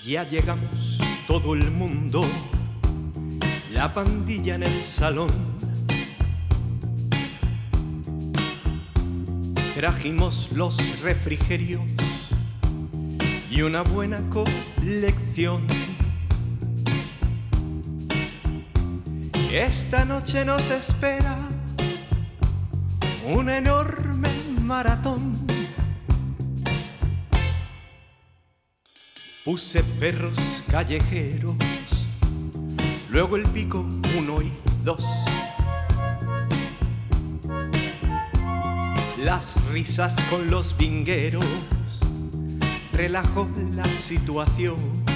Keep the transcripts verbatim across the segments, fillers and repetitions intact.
Ya llegamos todo el mundo, la pandilla en el salón. Trajimos los refrigerios y una buena colección. Esta noche nos espera un enorme maratón. Puse perros callejeros, luego el pico uno y dos. Las risas con los vingueros relajó la situación.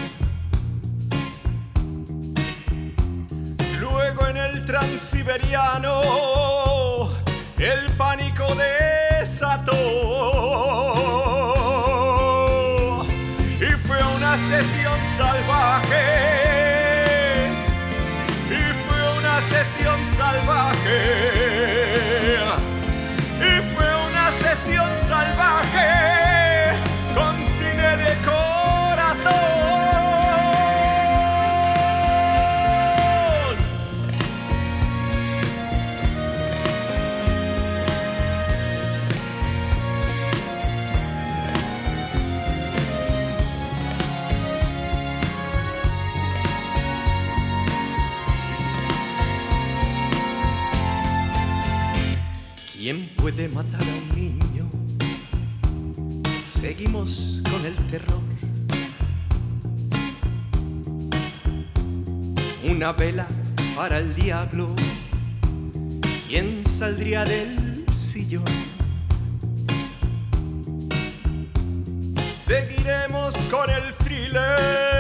Luego en el Transiberiano el pánico desató y fue una sesión salvaje, y fue una sesión salvaje, y fue una sesión salvaje con cine de corazón. ¿Quién puede matar a un niño? Seguimos con el terror. Una vela para el diablo. ¿Quién saldría del sillón? Seguiremos con el thriller.